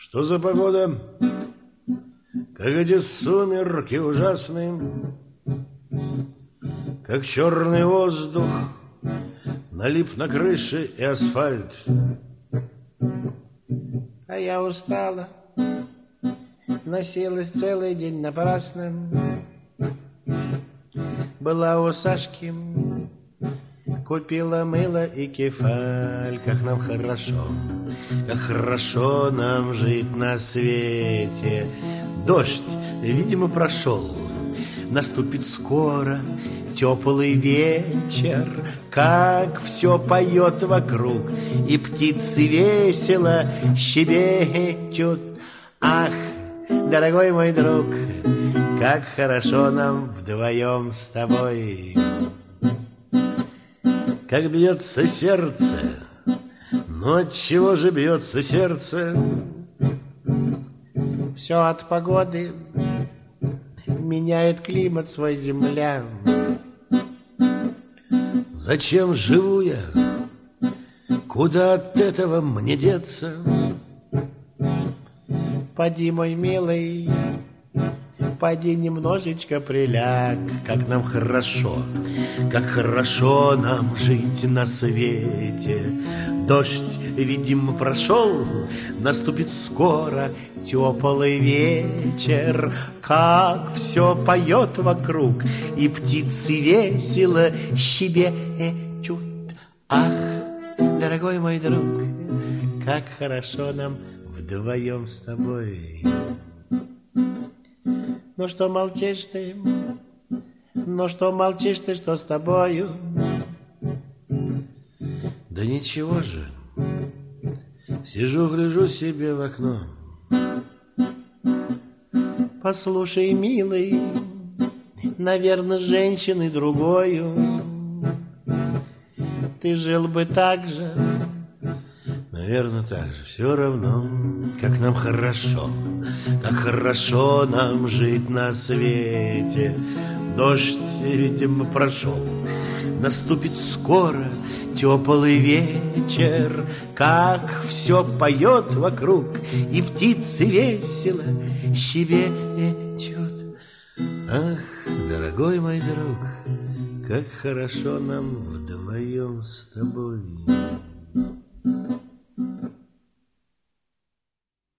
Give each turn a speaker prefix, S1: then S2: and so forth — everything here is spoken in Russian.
S1: Что за погода? Как эти сумерки ужасные, как черный воздух налип на крыше и асфальт.
S2: А я устала, носилась целый день напрасно. Была у Сашки, купила мыло и кефаль. Как нам хорошо, как хорошо нам жить на свете. Дождь, видимо, прошел, наступит скоро теплый вечер. Как все поет вокруг, и птицы весело щебечут. Ах, дорогой мой друг, как хорошо нам вдвоем с тобой.
S1: Как бьется сердце, но от чего же бьется сердце?
S2: Все от погоды, меняет климат свой земля.
S1: Зачем живу я? Куда от этого мне деться?
S2: Поди, мой милый, поди немножечко приляг.
S1: Как нам хорошо, как хорошо нам жить на свете. Дождь, видимо, прошел, наступит скоро теплый вечер. Как все поет вокруг, и птицы весело щебечут.
S2: Ах, дорогой мой друг, как хорошо нам вдвоем с тобой. Ну что молчишь ты? Ну что молчишь ты, что с тобою?
S1: Да ничего же, сижу, гляжу себе в окно.
S2: Послушай, милый, наверное, женщиной другою ты жил бы так же.
S1: Наверное, так же, все равно, как нам хорошо, как хорошо нам жить на свете. Дождь, видимо, прошел, наступит скоро теплый вечер. Как все поет вокруг, и птицы весело щебечут. Ах, дорогой мой друг, как хорошо нам вдвоем с тобой.